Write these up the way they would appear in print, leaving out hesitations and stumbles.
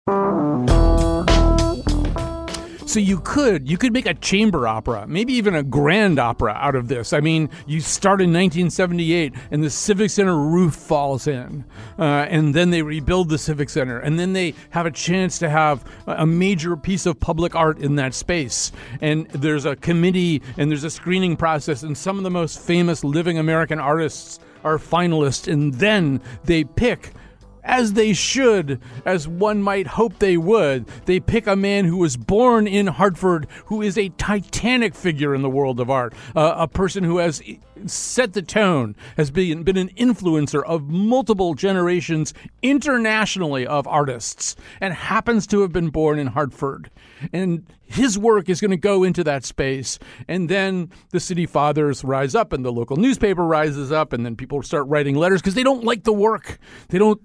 So you could make a chamber opera, maybe even a grand opera out of this. I mean, you start in 1978 and the Civic Center roof falls in, and then they rebuild the Civic Center, and then they have a chance to have a major piece of public art in that space. And there's a committee and there's a screening process, and some of the most famous living American artists are finalists, and then they pick, as they should, as one might hope they would, they pick a man who was born in Hartford, who is a titanic figure in the world of art, a person who has set the tone, has been an influencer of multiple generations internationally of artists, and happens to have been born in Hartford. And his work is going to go into that space. And then the city fathers rise up and the local newspaper rises up, and then people start writing letters because they don't like the work. They don't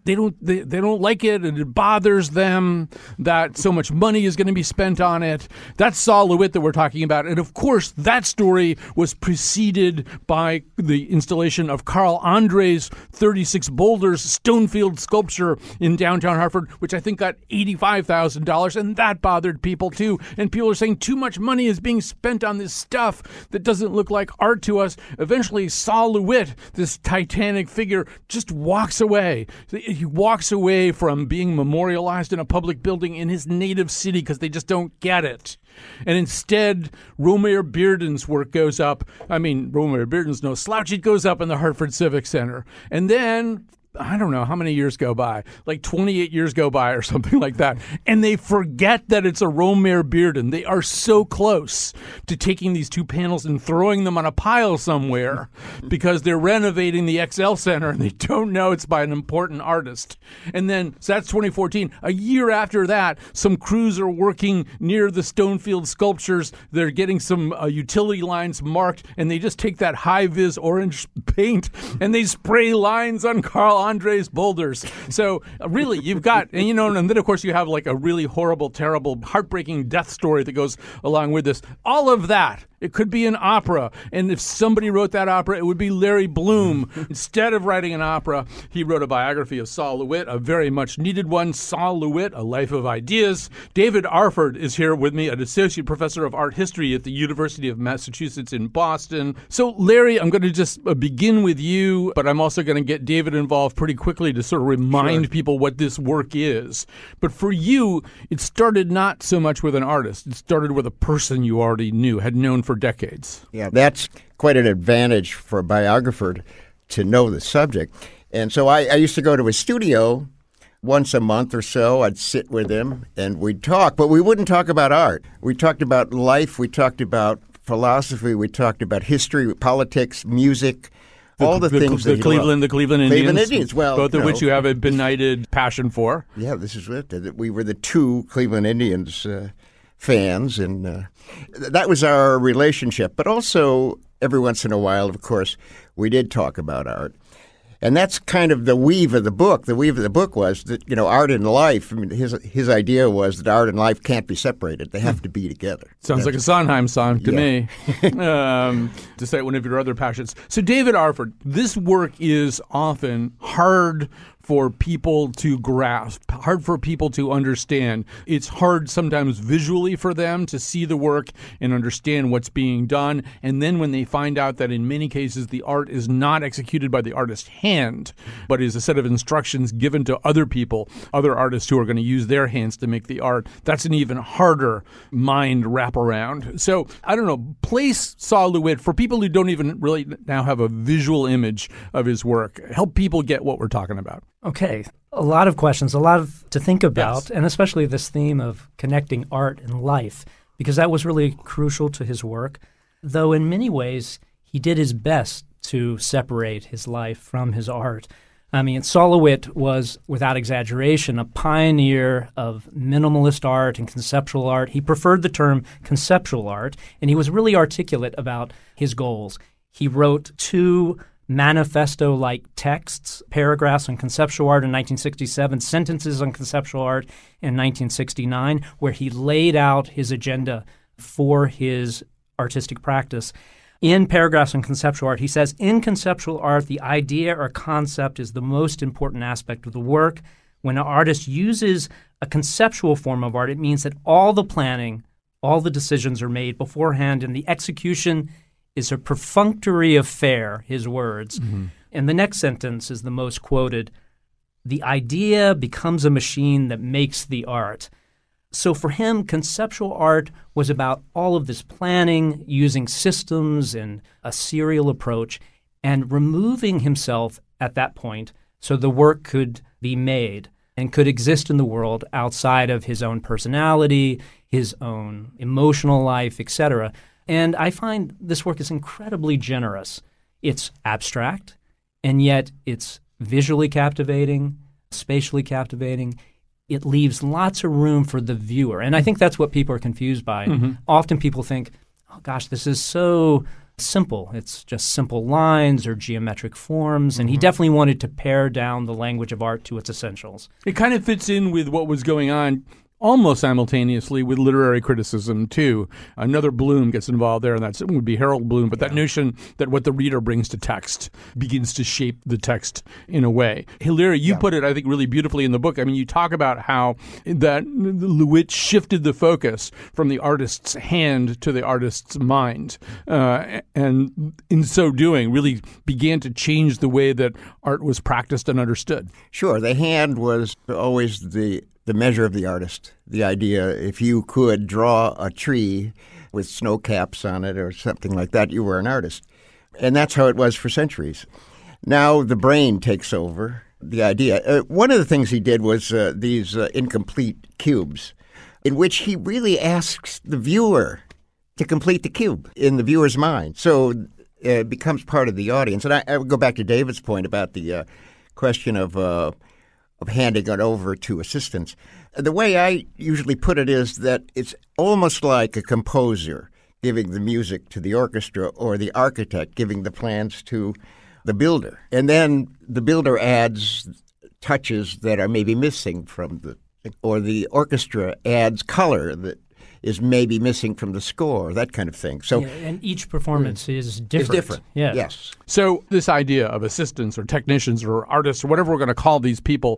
like it, and it bothers them that so much money is going to be spent on it. That's Sol LeWitt that we're talking about. And of course, that story was preceded by the installation of Carl Andre's 36 Boulders Stonefield sculpture in downtown Hartford, which I think got $85,000, and that bothered people too. And people are saying too much money is being spent on this stuff that doesn't look like art to us. Eventually, Sol LeWitt, this titanic figure, just walks away. He walks away from being memorialized in a public building in his native city because they just don't get it. And instead, Romare Bearden's work goes up. I mean, Romare Bearden's no slouch. It goes up in the Hartford Civic Center. And then, I don't know how many years go by, like 28 years go by or something like that, and they forget that it's a Romare Bearden. They are so close to taking these two panels and throwing them on a pile somewhere because they're renovating the XL Center and they don't know it's by an important artist. And then, so that's 2014. A year after that, some crews are working near the Stonefield sculptures. They're getting some utility lines marked, and they just take that high-vis orange paint and they spray lines on Carl Andre's boulders. So really, you've got, and then of course you have like a really horrible, terrible, heartbreaking death story that goes along with this. All of that. It could be an opera, and if somebody wrote that opera, it would be Larry Bloom. Instead of writing an opera, he wrote a biography of Sol LeWitt, a very much needed one, Sol LeWitt, A Life of Ideas. David Arford is here with me, an associate professor of art history at the University of Massachusetts in Boston. So, Larry, I'm going to just begin with you, but I'm also going to get David involved pretty quickly to sort of remind people what this work is. But for you, it started not so much with an artist. It started with a person you already knew, had known for decades. Yeah, that's quite an advantage for a biographer to know the subject. And so I used to go to his studio once a month or so. I'd sit with him and we'd talk, but we wouldn't talk about art. We talked about life, we talked about philosophy, we talked about history, politics, music, all the things that the Cleveland Indians, well, both of which you have a benighted passion for. Yeah, this is it. We were the two Cleveland Indians fans, and that was our relationship. But also, every once in a while, of course, we did talk about art. And that's kind of the weave of the book. The weave of the book was that, art and life, I mean, his idea was that art and life can't be separated. They have to be together. Sounds like a Sondheim song to me, to cite one of your other passions. So, David Arford, this work is often hard for people to grasp, hard for people to understand. It's hard sometimes visually for them to see the work and understand what's being done. And then when they find out that in many cases the art is not executed by the artist's hand, but is a set of instructions given to other people, other artists who are going to use their hands to make the art, that's an even harder mind wraparound. So, I don't know, place Sol LeWitt for people who don't even really now have a visual image of his work. Help people get what we're talking about. Okay, a lot of questions, a lot to think about, and especially this theme of connecting art and life, because that was really crucial to his work, though in many ways he did his best to separate his life from his art. I mean, Sol LeWitt was, without exaggeration, a pioneer of minimalist art and conceptual art. He preferred the term conceptual art, and he was really articulate about his goals. He wrote 2 manifesto-like texts, paragraphs on conceptual art in 1967, sentences on conceptual art in 1969, where he laid out his agenda for his artistic practice. In paragraphs on conceptual art, he says, in conceptual art, the idea or concept is the most important aspect of the work. When an artist uses a conceptual form of art, it means that all the planning, all the decisions are made beforehand, and the execution is a perfunctory affair, his words. Mm-hmm. And the next sentence is the most quoted. The idea becomes a machine that makes the art. So for him, conceptual art was about all of this planning, using systems and a serial approach, and removing himself at that point so the work could be made and could exist in the world outside of his own personality, his own emotional life, etc. And I find this work is incredibly generous. It's abstract, and yet it's visually captivating, spatially captivating. It leaves lots of room for the viewer. And I think that's what people are confused by. Mm-hmm. Often people think, oh gosh, this is so simple. It's just simple lines or geometric forms. And he definitely wanted to pare down the language of art to its essentials. It kind of fits in with what was going on almost simultaneously with literary criticism, too. Another Bloom gets involved there, and that would be Harold Bloom. But that notion that what the reader brings to text begins to shape the text in a way. Hilaire, you put it, I think, really beautifully in the book. I mean, you talk about how that LeWitt shifted the focus from the artist's hand to the artist's mind. And in so doing, really began to change the way that art was practiced and understood. Sure. The hand was always the measure of the artist. The idea, if you could draw a tree with snow caps on it or something like that, you were an artist. And that's how it was for centuries. Now the brain takes over the idea. One of the things he did was these incomplete cubes, in which he really asks the viewer to complete the cube in the viewer's mind. So it becomes part of the audience. And I would go back to David's point about the question of handing it over to assistants. The way I usually put it is that it's almost like a composer giving the music to the orchestra or the architect giving the plans to the builder. And then the builder adds touches that are maybe missing or the orchestra adds color that is maybe missing from the score, that kind of thing. So, and each performance is different. It's different, yeah. Yes. So this idea of assistants or technicians or artists or whatever we're going to call these people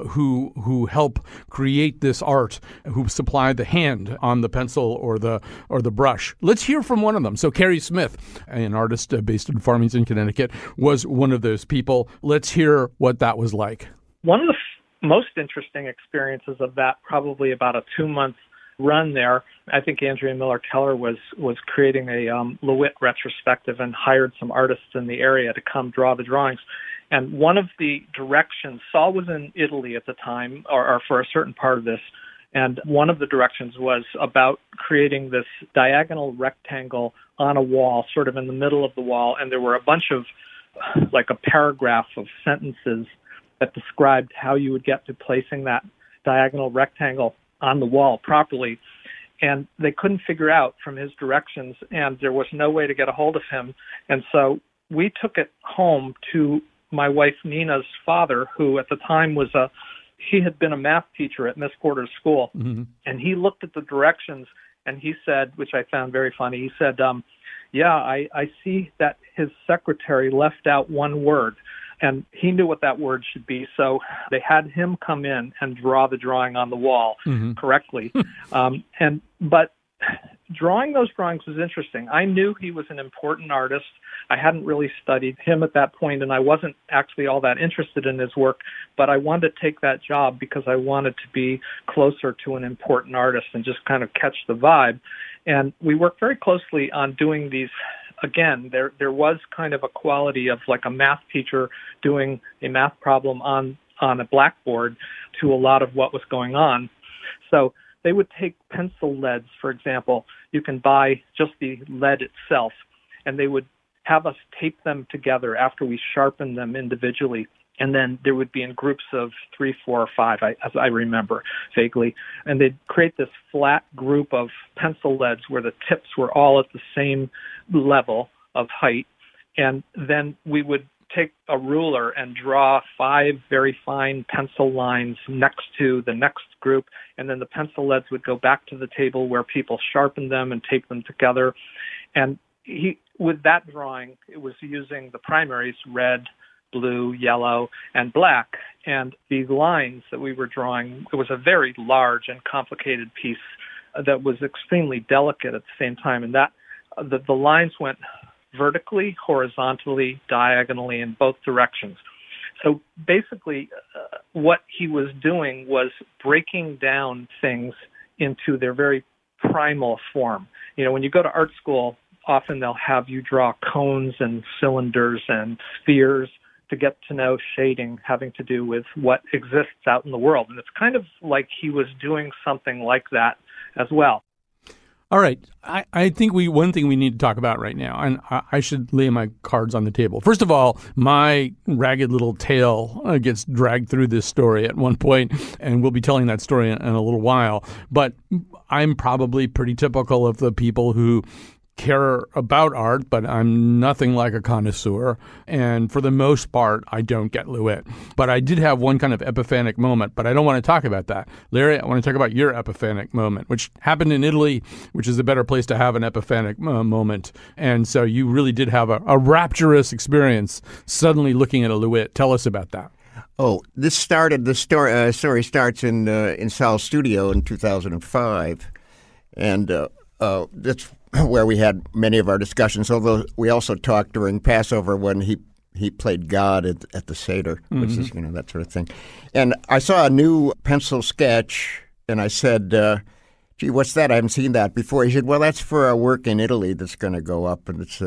who help create this art, who supply the hand on the pencil or the brush. Let's hear from one of them. So Carrie Smith, an artist based in Farmington, Connecticut, was one of those people. Let's hear what that was like. One of the most interesting experiences of that, probably about a 2-month run there, I think Andrea Miller Keller was creating a LeWitt retrospective and hired some artists in the area to come draw the drawings. And one of the directions, Saul was in Italy at the time, or for a certain part of this, and one of the directions was about creating this diagonal rectangle on a wall, sort of in the middle of the wall, and there were a bunch of, like a paragraph of sentences that described how you would get to placing that diagonal rectangle on the wall properly. And they couldn't figure out from his directions, and there was no way to get a hold of him. And so we took it home to my wife Nina's father, who at the time he had been a math teacher at Miss Porter's school. Mm-hmm. And he looked at the directions and he said, which I found very funny, he said, I see that his secretary left out one word. And he knew what that word should be, so they had him come in and draw the drawing on the wall correctly. But drawing those drawings was interesting. I knew he was an important artist. I hadn't really studied him at that point, and I wasn't actually all that interested in his work, but I wanted to take that job because I wanted to be closer to an important artist and just kind of catch the vibe. And we worked very closely on doing these. Again, there was kind of a quality of like a math teacher doing a math problem on a blackboard to a lot of what was going on. So they would take pencil leads, for example. You can buy just the lead itself, and they would have us tape them together after we sharpened them individually. And then there would be in groups of 3, 4, or 5, as I remember vaguely. And they'd create this flat group of pencil leads where the tips were all at the same level of height. And then we would take a ruler and draw 5 very fine pencil lines next to the next group. And then the pencil leads would go back to the table where people sharpened them and tape them together. And with that drawing, it was using the primaries, red, blue, yellow, and black. And these lines that we were drawing, it was a very large and complicated piece that was extremely delicate at the same time. And that the lines went vertically, horizontally, diagonally in both directions. So basically, what he was doing was breaking down things into their very primal form. You know, when you go to art school, often they'll have you draw cones and cylinders and spheres to get to know shading having to do with what exists out in the world. And it's kind of like he was doing something like that as well. All right. I think one thing we need to talk about right now, and I should lay my cards on the table. First of all, my ragged little tail gets dragged through this story at one point, and we'll be telling that story in a little while. But I'm probably pretty typical of the people who care about art, but I'm nothing like a connoisseur. And for the most part, I don't get LeWitt. But I did have one kind of epiphanic moment, but I don't want to talk about that. Larry, I want to talk about your epiphanic moment, which happened in Italy, which is a better place to have an epiphanic moment. And so you really did have a rapturous experience suddenly looking at a LeWitt. Tell us about that. Oh, the story starts in Sal's studio in 2005. And that's where we had many of our discussions, although we also talked during Passover when he played God at the Seder, which is, that sort of thing. And I saw a new pencil sketch, and I said, gee, what's that? I haven't seen that before. He said, well, that's for a work in Italy that's going to go up, and it's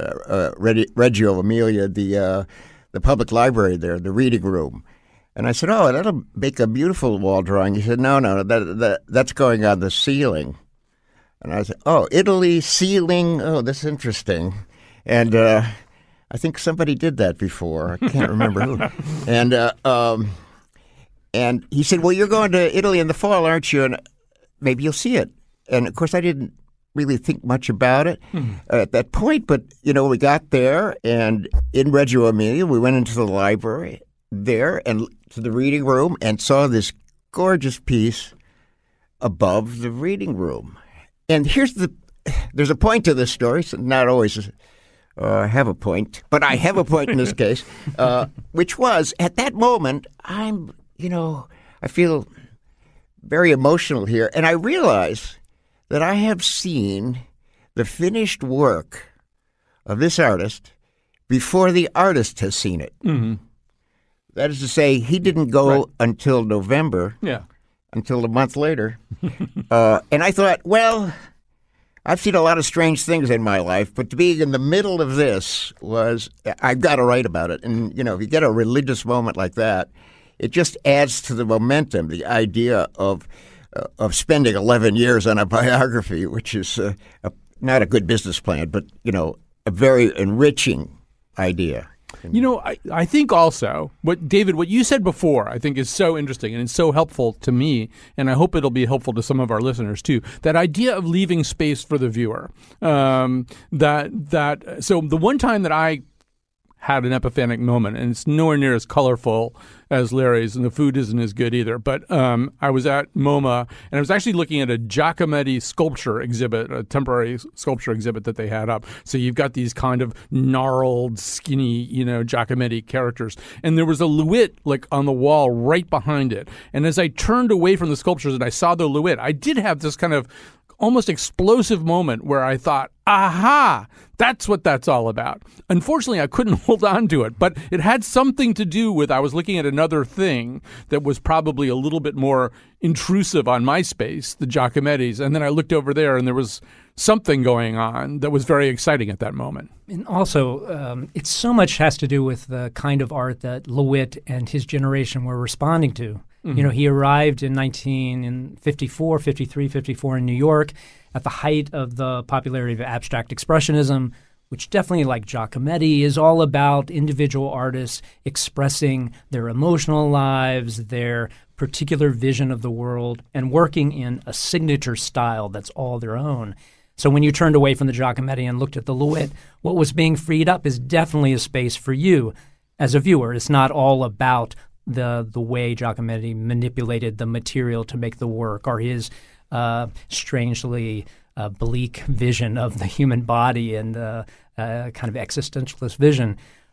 Reggio Emilia, the public library there, the reading room. And I said, oh, that'll make a beautiful wall drawing. He said, no, that's going on the ceiling. And I said, oh, Italy, ceiling, oh, that's interesting. And I think somebody did that before. I can't remember who. And he said, well, you're going to Italy in the fall, aren't you? And maybe you'll see it. And, of course, I didn't really think much about it at that point. But, we got there, and in Reggio Emilia, we went into the library there and to the reading room and saw this gorgeous piece above the reading room. And there's a point to this story, so not always have a point, but I have a point in this case, which was at that moment, I feel very emotional here. And I realize that I have seen the finished work of this artist before the artist has seen it. Mm-hmm. That is to say, he didn't go until November. Yeah. Until a month later. And I thought, well, I've seen a lot of strange things in my life, but to be in the middle of this I've got to write about it. And, if you get a religious moment like that, it just adds to the momentum, the idea of spending 11 years on a biography, which is not a good business plan, but, a very enriching idea. I think also David, what you said before, I think is so interesting and it's so helpful to me, and I hope it'll be helpful to some of our listeners too. That idea of leaving space for the viewer. So the one time that I had an epiphanic moment, and it's nowhere near as colorful as Larry's, and the food isn't as good either. But I was at MoMA, and I was actually looking at a Giacometti sculpture exhibit, a temporary sculpture exhibit that they had up. So you've got these kind of gnarled, skinny, Giacometti characters. And there was a LeWitt on the wall right behind it. And as I turned away from the sculptures and I saw the LeWitt, I did have this kind of almost explosive moment where I thought, aha, that's what that's all about. Unfortunately, I couldn't hold on to it, but it had something to do with I was looking at another thing that was probably a little bit more intrusive on my space, the Giacomettis, and then I looked over there and there was something going on that was very exciting at that moment. And also, it so much has to do with the kind of art that LeWitt and his generation were responding to. Mm-hmm. He arrived in 1954, 53, 54 in New York at the height of the popularity of abstract expressionism, which definitely, like Giacometti, is all about individual artists expressing their emotional lives, their particular vision of the world, and working in a signature style that's all their own. So when you turned away from the Giacometti and looked at the LeWitt, what was being freed up is definitely a space for you as a viewer. It's not all about the way Giacometti manipulated the material to make the work, or his strangely bleak vision of the human body and kind of existentialist vision.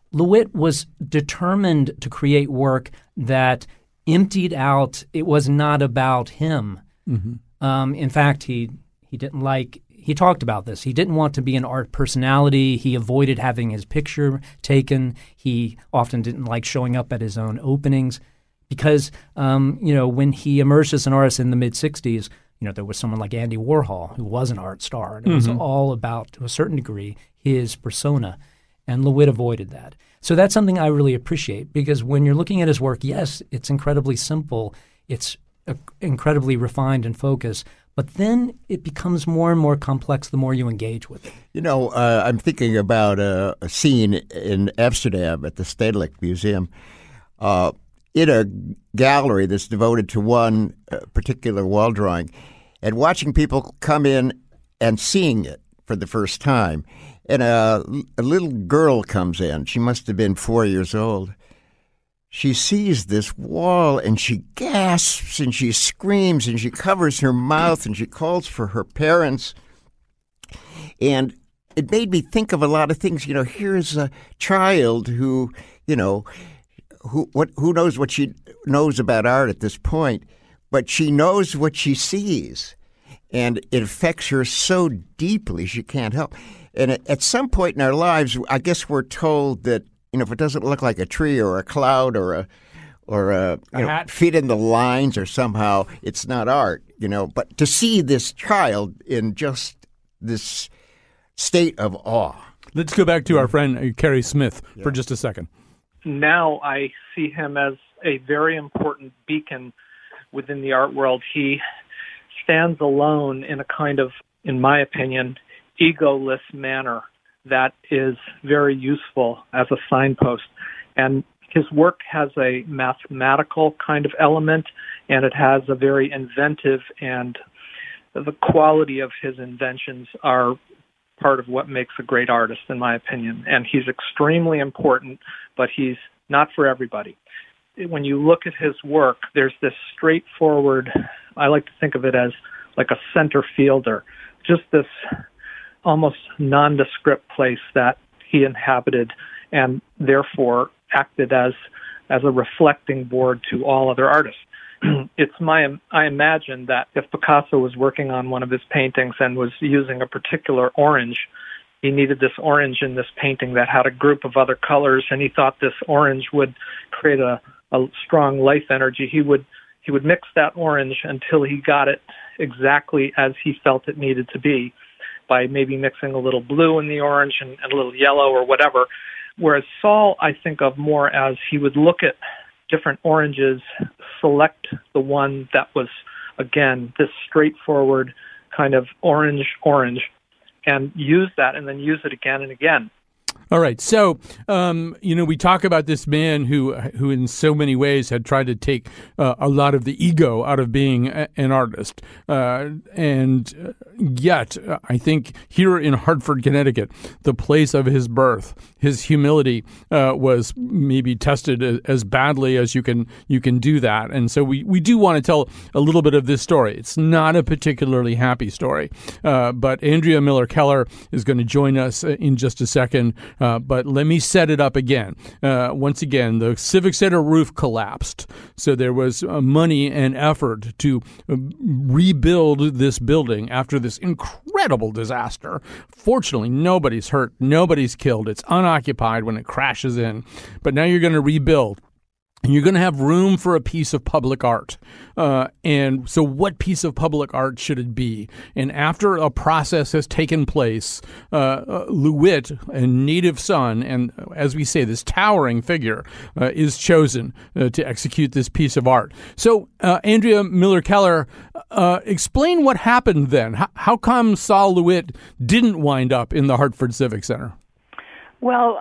LeWitt was determined to create work that emptied out. It was not about him. Mm-hmm. In fact, he talked about this. He didn't want to be an art personality. He avoided having his picture taken. He often didn't like showing up at his own openings because, when he emerged as an artist in the mid-'60s, there was someone like Andy Warhol who was an art star. And it was all about, to a certain degree, his persona. And LeWitt avoided that. So that's something I really appreciate because when you're looking at his work, yes, it's incredibly simple. It's incredibly refined and focused. But then it becomes more and more complex the more you engage with it. I'm thinking about a scene in Amsterdam at the Stedelijk Museum in a gallery that's devoted to one particular wall drawing and watching people come in and seeing it for the first time. And a little girl comes in. She must have been 4 years old. She sees this wall and she gasps and she screams and she covers her mouth and she calls for her parents. And it made me think of a lot of things. Here's a child who knows what she knows about art at this point, but she knows what she sees. And it affects her so deeply she can't help. And at some point in our lives, I guess we're told that, if it doesn't look like a tree or a cloud or a hat, fit in the lines or somehow it's not art, But to see this child in just this state of awe. Let's go back to our friend Kerry Smith for just a second. Now I see him as a very important beacon within the art world. He stands alone in a kind of, in my opinion, egoless manner that is very useful as a signpost. And his work has a mathematical kind of element, and it has a very inventive, and the quality of his inventions are part of what makes a great artist, in my opinion. And he's extremely important, but he's not for everybody. When you look at his work, there's this straightforward, I like to think of it as like a center fielder, just this almost nondescript place that he inhabited and therefore acted as a reflecting board to all other artists. I imagine that if Picasso was working on one of his paintings and was using a particular orange, he needed this orange in this painting that had a group of other colors, and he thought this orange would create a strong life energy. He would mix that orange until he got it exactly as he felt it needed to be, by maybe mixing a little blue in the orange and a little yellow or whatever. Whereas Saul, I think of more as he would look at different oranges, select the one that was, again, this straightforward kind of orange, and use that and then use it again and again. All right. So, we talk about this man who in so many ways had tried to take a lot of the ego out of being an artist. And yet, I think here in Hartford, Connecticut, the place of his birth, his humility was maybe tested as badly as you can do that. And so we do want to tell a little bit of this story. It's not a particularly happy story. But Andrea Miller Keller is going to join us in just a second. But let me set it up again. Once again, the Civic Center roof collapsed. So there was money and effort to rebuild this building after this incredible disaster. Fortunately, nobody's hurt. Nobody's killed. It's unoccupied when it crashes in. But now you're going to rebuild. And you're going to have room for a piece of public art. And so what piece of public art should it be? And after a process has taken place, LeWitt, a native son, and as we say, this towering figure, is chosen to execute this piece of art. So, Andrea Miller Keller, explain what happened then. How come Saul LeWitt didn't wind up in the Hartford Civic Center? Well,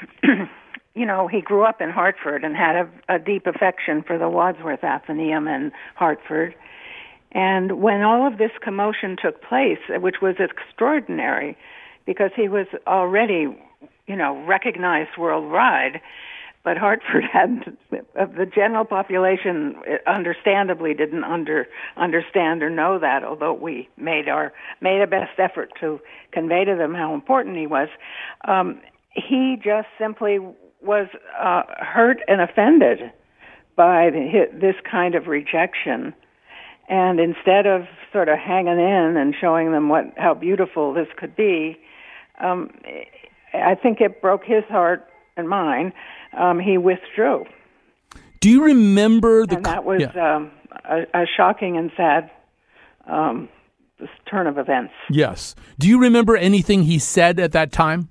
he grew up in Hartford and had a deep affection for the Wadsworth Atheneum in Hartford. And when all of this commotion took place, which was extraordinary because he was already, recognized worldwide, but Hartford had, the general population understandably didn't understand or know that, although we made our best effort to convey to them how important he was. He just simply was hurt and offended by this kind of rejection. And instead of sort of hanging in and showing them how beautiful this could be, I think it broke his heart and mine. He withdrew. Do you remember and that was a shocking and sad turn of events. Yes. Do you remember anything he said at that time?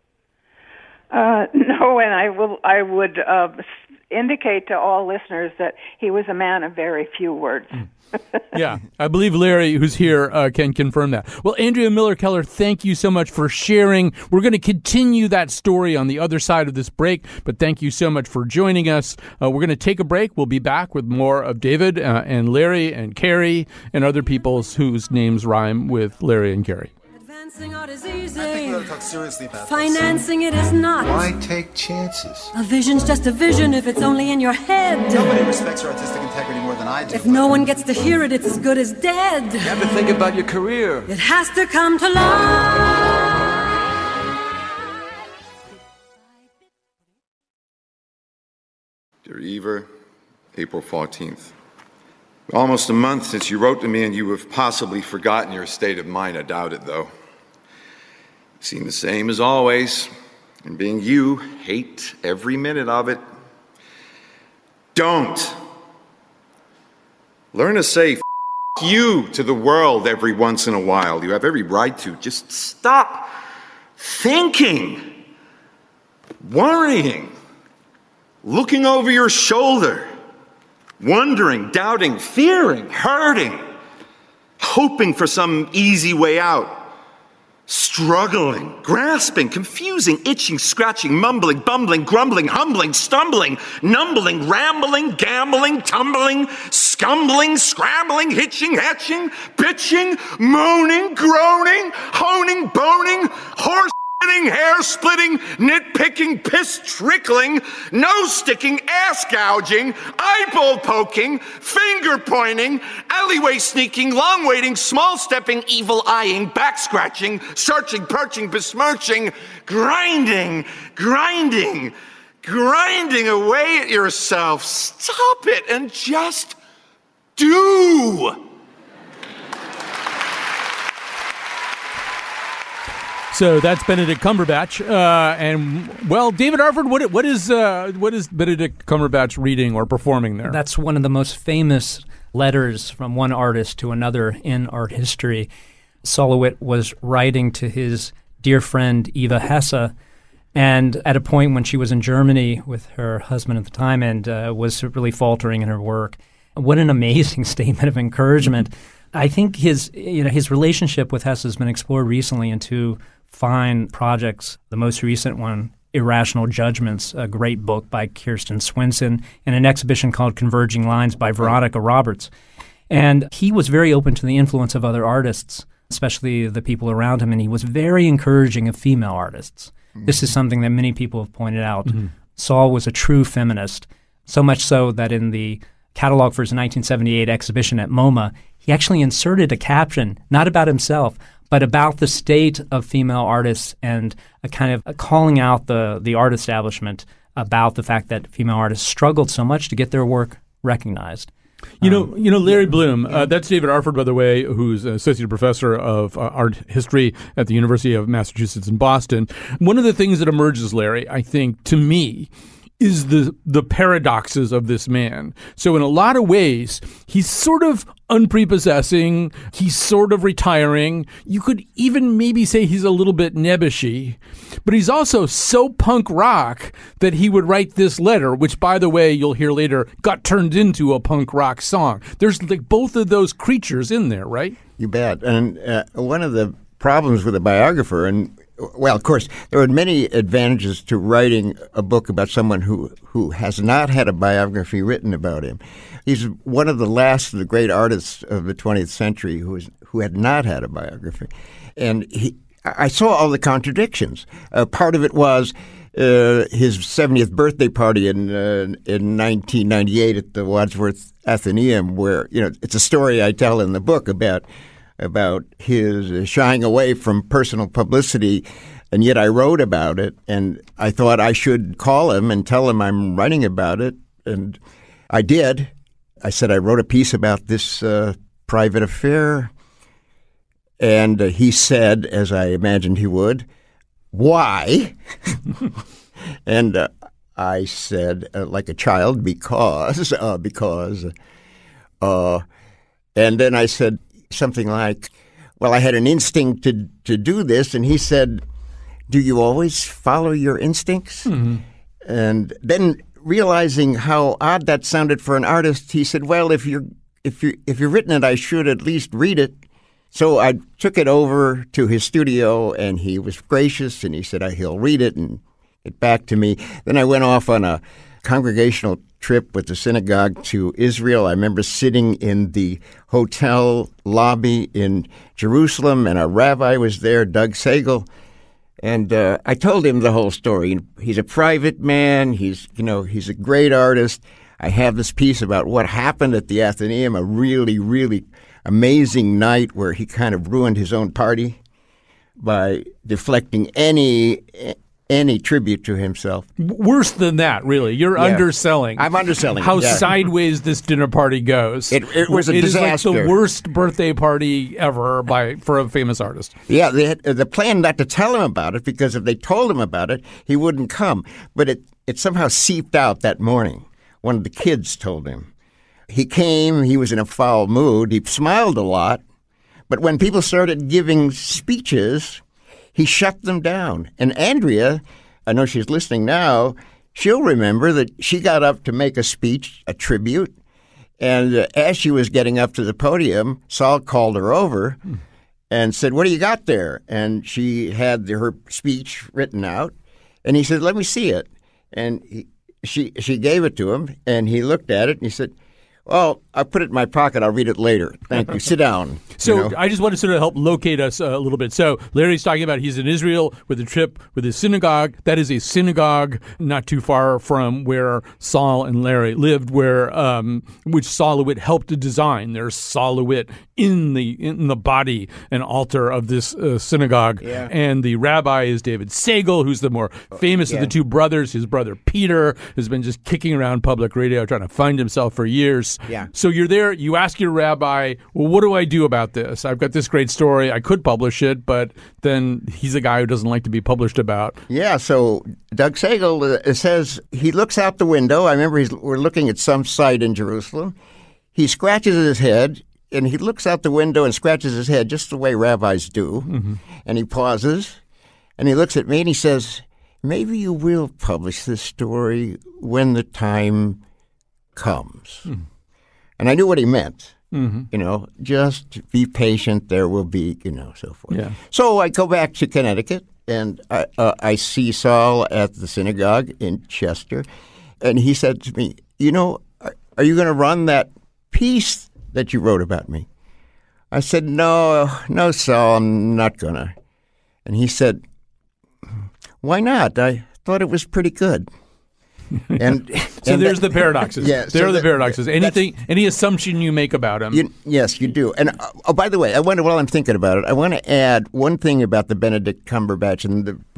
No, and I would indicate to all listeners that he was a man of very few words. Yeah, I believe Larry, who's here, can confirm that. Well, Andrea Miller Keller, thank you so much for sharing. We're going to continue that story on the other side of this break, but thank you so much for joining us. We're going to take a break. We'll be back with more of David and Larry and Carrie and other people whose names rhyme with Larry and Carrie. Advancing art is easy. I think we ought to talk seriously about Financing it is not. Why take chances? A vision's just a vision if it's only in your head. Nobody respects your artistic integrity more than I do. If no one gets to hear it, it's as good as dead. You have to think about your career. It has to come to life. Dear Eva, April 14th. Almost a month since you wrote to me, and you have possibly forgotten your state of mind. I doubt it, though. Seem the same as always, and being you, hate every minute of it. Don't. Learn to say F you to the world every once in a while. You have every right to. Just stop thinking, worrying, looking over your shoulder, wondering, doubting, fearing, hurting, hoping for some easy way out, struggling, grasping, confusing, itching, scratching, mumbling, bumbling, grumbling, humbling, stumbling, numbling, rambling, gambling, tumbling, scumbling, scrambling, hitching, hatching, bitching, moaning, groaning, honing, boning, horse hair splitting, nitpicking, piss trickling, nose sticking, ass gouging, eyeball poking, finger pointing, alleyway sneaking, long waiting, small stepping, evil eyeing, back scratching, searching, perching, besmirching, grinding away at yourself. Stop it and just do. So that's Benedict Cumberbatch, and well, David Arford, what is Benedict Cumberbatch reading or performing there? That's one of the most famous letters from one artist to another in art history. Sol LeWitt was writing to his dear friend Eva Hesse, and at a point when she was in Germany with her husband at the time and was really faltering in her work. What an amazing statement of encouragement! I think his relationship with Hesse has been explored recently in two fine projects. The most recent one, Irrational Judgments, a great book by Kirsten Swinson, and an exhibition called Converging Lines by Veronica Roberts. And he was very open to the influence of other artists, especially the people around him, and he was very encouraging of female artists. Mm-hmm. This is something that many people have pointed out. Mm-hmm. Sol was a true feminist, so much so that in the catalog for his 1978 exhibition at MoMA, he actually inserted a caption, not about himself, but about the state of female artists and a kind of calling out the art establishment about the fact that female artists struggled so much to get their work recognized. You know, Larry Bloom, that's David Arford, by the way, who's an associate professor of art history at the University of Massachusetts in Boston. One of the things that emerges, Larry, I think, to me, is the paradoxes of this man. So in a lot of ways, he's sort of unprepossessing. He's sort of retiring. You could even maybe say he's a little bit nebbishy. But he's also so punk rock that he would write this letter, which, by the way, you'll hear later, got turned into a punk rock song. There's like both of those creatures in there, right? You bet. And one of the problems with a biographer, and well, of course, there are many advantages to writing a book about someone who has not had a biography written about him. He's one of the last of the great artists of the 20th century who had not had a biography. And I saw all the contradictions. Part of it was his 70th birthday party in 1998 at the Wadsworth Atheneum, where, it's a story I tell in the book about his shying away from personal publicity And yet I wrote about it, and I thought I should call him and tell him I'm writing about it. And I did. I said I wrote a piece about this private affair. And he said, as I imagined he would, why? And I said, like a child, because. And then I said something like, well, I had an instinct to do this. And he said, do you always follow your instincts? Mm-hmm. And then realizing how odd that sounded for an artist, he said, well, if you've written it, I should at least read it. So I took it over to his studio, and he was gracious, and he said he'll read it and get back to me. Then I went off on a congregational trip with the synagogue to Israel. I remember sitting in the hotel lobby in Jerusalem, and a rabbi was there, Doug Sagel. And I told him the whole story. He's a private man. He's a great artist. I have this piece about what happened at the Athenaeum, a really, really amazing night where he kind of ruined his own party by deflecting any tribute to himself. Worse than that, really. You're underselling. I'm underselling how sideways this dinner party goes. It was a disaster. It is like the worst birthday party ever for a famous artist. Yeah, they had the plan not to tell him about it, because if they told him about it, he wouldn't come. But it somehow seeped out that morning. One of the kids told him. He came, he was in a foul mood, he smiled a lot, but when people started giving speeches, he shut them down. And Andrea, I know she's listening now, she'll remember that she got up to make a speech, a tribute, and as she was getting up to the podium, Saul called her over and said, what do you got there? And she had her speech written out, and he said, let me see it. And she gave it to him, and he looked at it, and he said, well, I put it in my pocket. I'll read it later. Thank you. Sit down. So I just want to sort of help locate us a little bit. So Larry's talking about he's in Israel with a trip with his synagogue. That is a synagogue not too far from where Saul and Larry lived, which Saul LeWitt helped to design. There's Saul LeWitt in the body and altar of this synagogue. Yeah. And the rabbi is David Sagel, who's the more famous of the two brothers. His brother Peter has been just kicking around public radio trying to find himself for years. Yeah. So you're there, you ask your rabbi, well, what do I do about this? I've got this great story. I could publish it, but then he's a guy who doesn't like to be published about. Yeah, so Doug Sagel says he looks out the window. I remember we're looking at some site in Jerusalem. He scratches his head, and he looks out the window and scratches his head just the way rabbis do. Mm-hmm. And he pauses, and he looks at me, and he says, maybe you will publish this story when the time comes. Mm. And I knew what he meant. Mm-hmm. Just be patient. There will be, so forth. Yeah. So I go back to Connecticut, and I see Saul at the synagogue in Chester, and he said to me, are you going to run that piece that you wrote about me? I said, no, Saul, I'm not going to. And he said, why not? I thought it was pretty good. And so there's the paradoxes. Yeah, there are the paradoxes. Any assumption you make about him. Yes, you do. And by the way, while I'm thinking about it, I want to add one thing about the Benedict Cumberbatch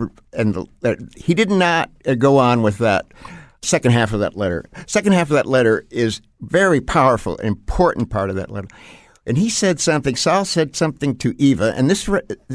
he did not go on with that second half of that letter. Second half of that letter is very powerful, an important part of that letter. And he said something. Saul said something to Eva, and this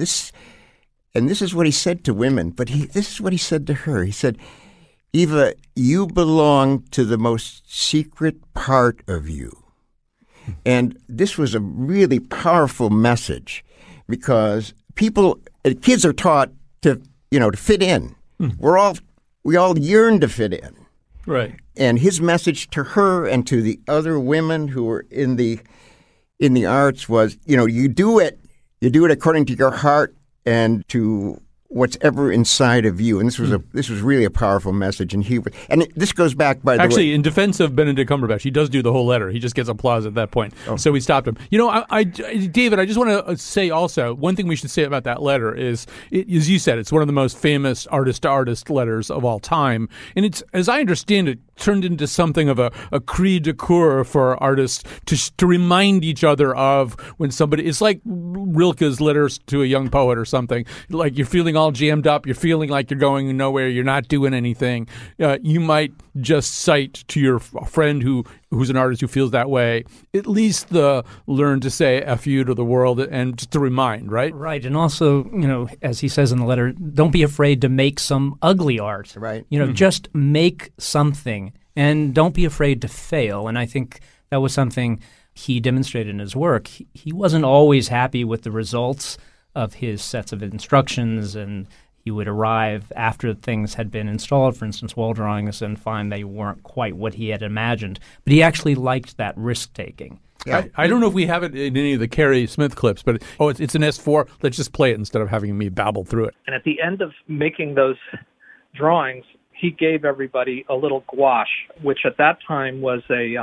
is what he said to women. But this is what he said to her. He said, Eva, you belong to the most secret part of you. And this was a really powerful message because kids are taught to fit in. We all yearn to fit in. Right. And his message to her and to the other women who were in the arts was, you do it according to your heart and to what's ever inside of you. And this was really a powerful message. And this goes back, by the way. Actually, in defense of Benedict Cumberbatch, he does do the whole letter. He just gets applause at that point. Oh. So we stopped him. David, I just want to say also, one thing we should say about that letter is, as you said, it's one of the most famous artist-to-artist letters of all time. And it's, as I understand it, turned into something of a cri de coeur for artists to remind each other of when somebody. It's like Rilke's letters to a young poet or something. Like you're feeling all jammed up, you're feeling like you're going nowhere, you're not doing anything. You might just cite to your friend who's an artist who feels that way, at least learn to say F you to the world and just to remind, right? Right. And also, as he says in the letter, don't be afraid to make some ugly art. Right. Just make something and don't be afraid to fail. And I think that was something he demonstrated in his work. He wasn't always happy with the results of his sets of instructions, and he would arrive after things had been installed, for instance, wall drawings, and find they weren't quite what he had imagined. But he actually liked that risk-taking. Yeah. I don't know if we have it in any of the Carey Smith clips, but it's an S4. Let's just play it instead of having me babble through it. And at the end of making those drawings, he gave everybody a little gouache, which at that time was a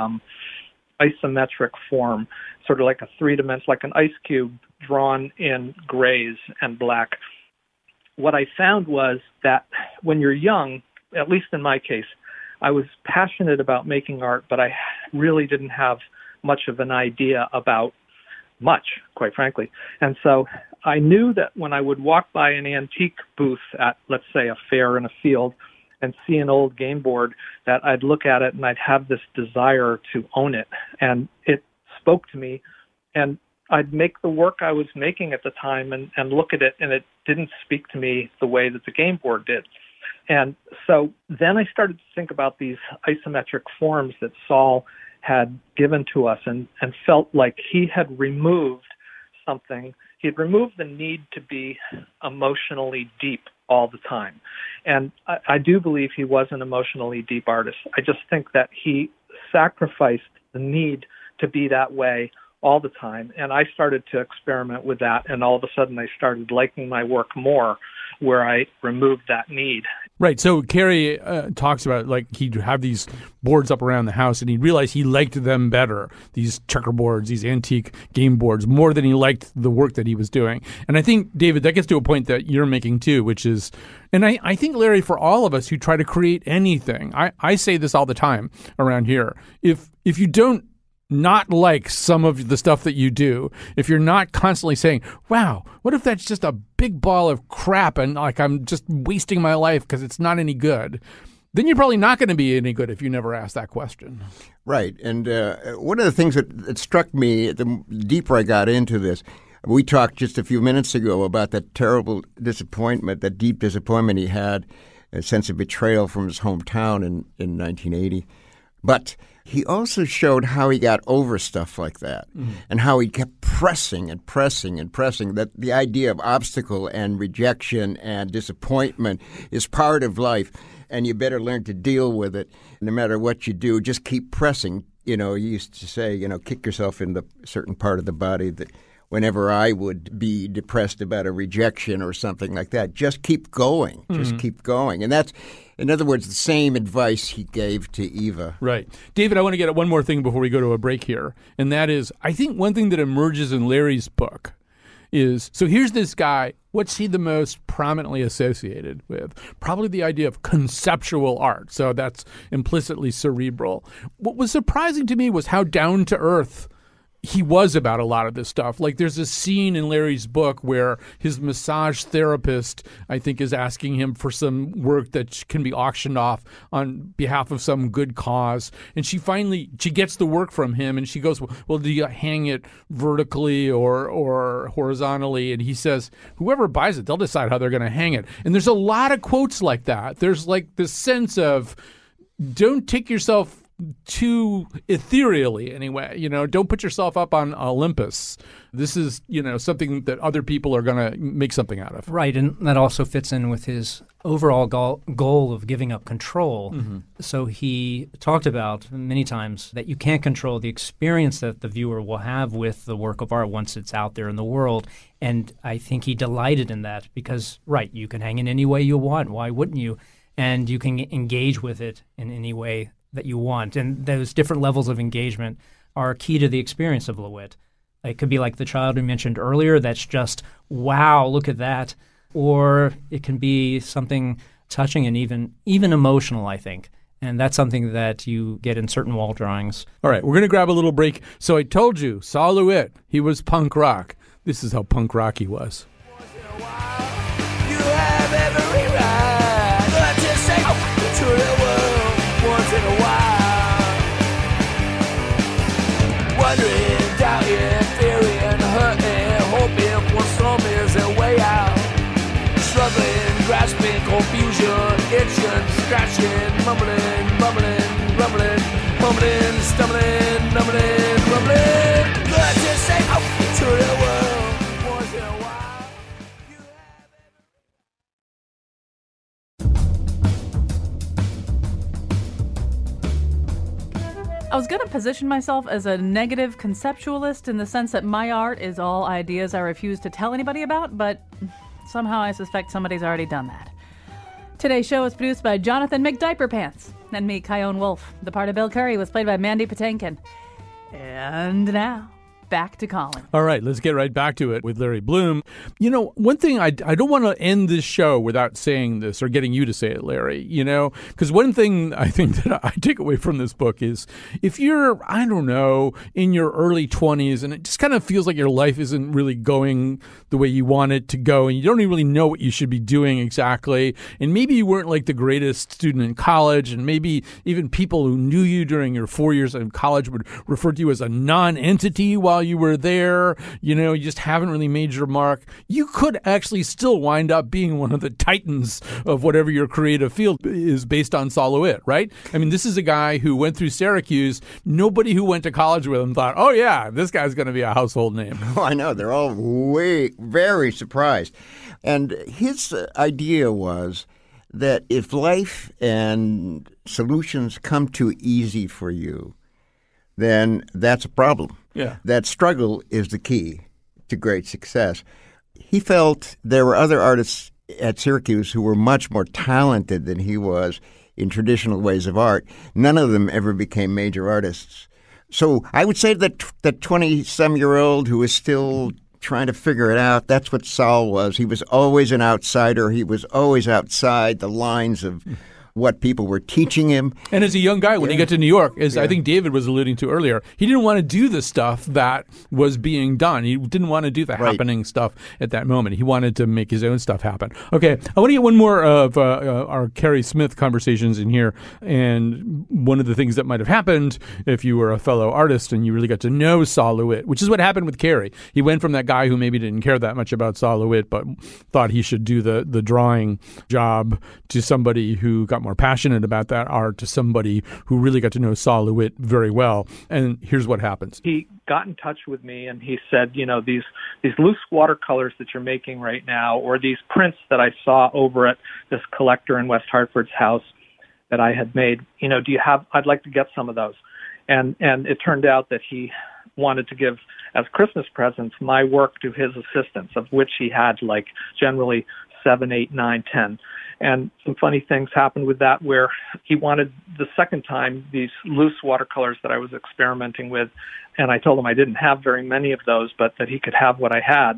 isometric form, sort of like a three-dimensional, like an ice cube drawn in grays and black. What I found was that when you're young, at least in my case, I was passionate about making art, but I really didn't have much of an idea about much, quite frankly. And so I knew that when I would walk by an antique booth at, let's say, a fair in a field and see an old game board, that I'd look at it and I'd have this desire to own it. And it spoke to me, and I'd make the work I was making at the time and look at it, and it didn't speak to me the way that the game board did. And so then I started to think about these isometric forms that Saul had given to us and felt like he had removed something. He had removed the need to be emotionally deep all the time. And I do believe he was an emotionally deep artist. I just think that he sacrificed the need to be that way all the time. And I started to experiment with that, and all of a sudden I started liking my work more where I removed that need. Right. So Carey talks about, like, he'd have these boards up around the house, and he realized he liked them better, these checkerboards, these antique game boards, more than he liked the work that he was doing. And I think, David, that gets to a point that you're making too, which is, and I think, Larry, for all of us who try to create anything, I say this all the time around here, if you don't not like some of the stuff that you do, if you're not constantly saying, wow, what if that's just a big ball of crap and like I'm just wasting my life because it's not any good, then you're probably not going to be any good if you never ask that question. Right. And one of the things that struck me the deeper I got into this, we talked just a few minutes ago about that terrible disappointment, that deep disappointment he had, a sense of betrayal from his hometown in 1980. But he also showed how he got over stuff like that and how he kept pressing and pressing and pressing, that the idea of obstacle and rejection and disappointment is part of life, and you better learn to deal with it. No matter what you do, just keep pressing. He used to say, kick yourself in the certain part of the body that whenever I would be depressed about a rejection or something like that, just keep going, just keep going. And that's, in other words, the same advice he gave to Eva. Right. David, I want to get at one more thing before we go to a break here, and that is, I think one thing that emerges in Larry's book is, so here's this guy, what's he the most prominently associated with? Probably the idea of conceptual art, so that's implicitly cerebral. What was surprising to me was how down-to-earth he was about a lot of this stuff. Like, there's a scene in Larry's book where his massage therapist, I think, is asking him for some work that can be auctioned off on behalf of some good cause. And she gets the work from him, and she goes, well, do you hang it vertically or horizontally? And he says, whoever buys it, they'll decide how they're going to hang it. And there's a lot of quotes like that. There's like this sense of, don't take yourself too ethereally, anyway. Don't put yourself up on Olympus. This is, something that other people are going to make something out of. Right, and that also fits in with his overall goal of giving up control. So he talked about many times that you can't control the experience that the viewer will have with the work of art once it's out there in the world. And I think he delighted in that because, right, you can hang it any way you want. Why wouldn't you? And you can engage with it in any way that you want. And those different levels of engagement are key to the experience of LeWitt. It could be like the child we mentioned earlier that's just, wow, look at that. Or it can be something touching and even emotional, I think. And that's something that you get in certain wall drawings. All right, we're going to grab a little break. So I told you, Sol LeWitt, he was punk rock. This is how punk rock he was. You have every right to say to the world once in a while. Wondering, doubting, fearing, hurting, hoping for some is a way out. Struggling, grasping, confusion, itching, scratching, mumbling, bumbling, rumbling, mumbling, stumbling, numbling, rumbling. Good to say to the world once in a while. I was going to position myself as a negative conceptualist in the sense that my art is all ideas I refuse to tell anybody about, but somehow I suspect somebody's already done that. Today's show was produced by Jonathan McDiaperpants and me, Kyone Wolf. The part of Bill Curry was played by Mandy Patinkin. And now, back to Colin. All right, let's get right back to it with Larry Bloom. You know, one thing, I don't want to end this show without saying this or getting you to say it, Larry, you know, because one thing I think that I take away from this book is if you're, I don't know, in your early 20s and it just kind of feels like your life isn't really going the way you want it to go and you don't even really know what you should be doing exactly, and maybe you weren't like the greatest student in college, and maybe even people who knew you during your 4 years in college would refer to you as a non-entity while you were there, you know, you just haven't really made your mark, you could actually still wind up being one of the titans of whatever your creative field is based on Sol LeWitt, right? I mean, this is a guy who went through Syracuse. Nobody who went to college with him thought, oh yeah, this guy's going to be a household name. Oh, I know. They're all very surprised. And his idea was that if life and solutions come too easy for you, then that's a problem. Yeah. That struggle is the key to great success. He felt there were other artists at Syracuse who were much more talented than he was in traditional ways of art. None of them ever became major artists. So I would say that that 20-some-year-old who is still trying to figure it out, that's what Sol was. He was always an outsider. He was always outside the lines of what people were teaching him. And as a young guy, when he got to New York, as I think David was alluding to earlier, he didn't want to do the stuff that was being done. He didn't want to do the happening stuff at that moment. He wanted to make his own stuff happen. Okay, I want to get one more of our Carrie Smith conversations in here. And one of the things that might have happened if you were a fellow artist and you really got to know Sol LeWitt, which is what happened with Carrie. He went from that guy who maybe didn't care that much about Sol LeWitt, but thought he should do the drawing job, to somebody who got more passionate about that art, to somebody who really got to know Sol LeWitt very well. And here's what happens. He got in touch with me and he said, you know, these loose watercolors that you're making right now, or these prints that I saw over at this collector in West Hartford's house that I had made, you know, I'd like to get some of those. And it turned out that he wanted to give as Christmas presents my work to his assistants, of which he had like generally 7, 8, 9, 10. And some funny things happened with that, where he wanted the second time these loose watercolors that I was experimenting with. And I told him I didn't have very many of those, but that he could have what I had.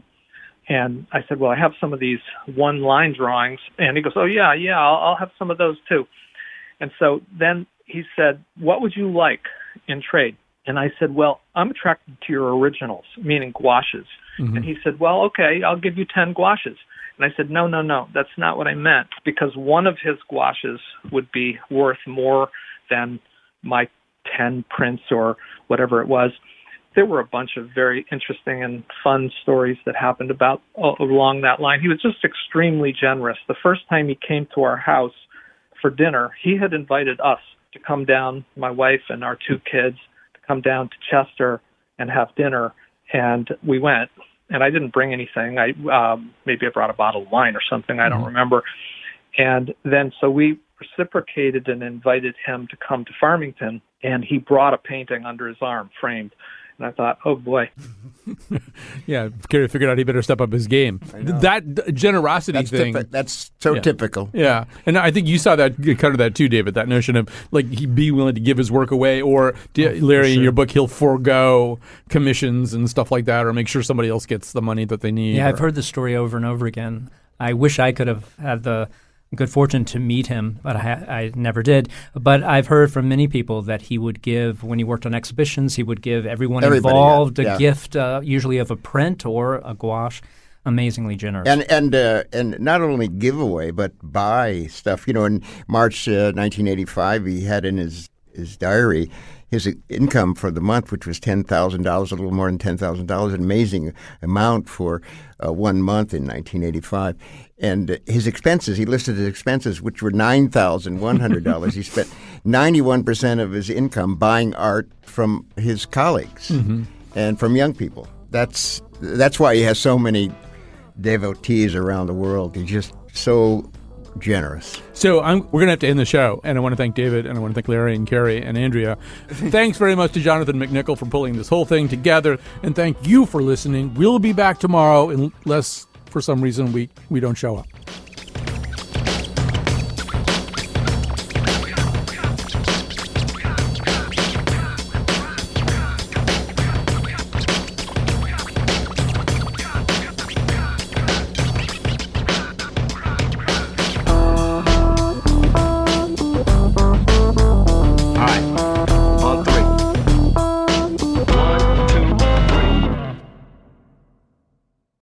And I said, well, I have some of these one-line drawings. And he goes, oh, yeah, I'll have some of those too. And so then he said, what would you like in trade? And I said, well, I'm attracted to your originals, meaning gouaches. Mm-hmm. And he said, well, okay, I'll give you 10 gouaches. And I said, no, that's not what I meant, because one of his gouaches would be worth more than my 10 prints or whatever it was. There were a bunch of very interesting and fun stories that happened along that line. He was just extremely generous. The first time he came to our house for dinner, he had invited us to come down, my wife and our 2 kids, to come down to Chester and have dinner. And we went. And I didn't bring anything. Maybe I brought a bottle of wine or something. I don't remember. And then so we reciprocated and invited him to come to Farmington, and he brought a painting under his arm, framed. And I thought, oh, boy. Yeah, Gary figured out he better step up his game. That generosity thing. That's so typical. Yeah. And I think you saw that, kind of that too, David, that notion of, like, he'd be willing to give his work away, or, Larry, in your book, he'll forego commissions and stuff like that, or make sure somebody else gets the money that they need. Yeah, I've heard this story over and over again. I wish I could have had the good fortune to meet him, but I never did. But I've heard from many people that he would give, when he worked on exhibitions, he would give everybody involved a gift, usually of a print or a gouache. Amazingly generous. And not only give away, but buy stuff. In March 1985, he had in his diary his income for the month, which was $10,000, a little more than $10,000, an amazing amount for 1 month in 1985. And his expenses, he listed his expenses, which were $9,100. He spent 91% of his income buying art from his colleagues and from young people. That's why he has so many devotees around the world. He's just so generous. So we're going to have to end the show, and I want to thank David, and I want to thank Larry and Carrie and Andrea. Thanks very much to Jonathan McNichol for pulling this whole thing together, and thank you for listening. We'll be back tomorrow unless, for some reason, we don't show up.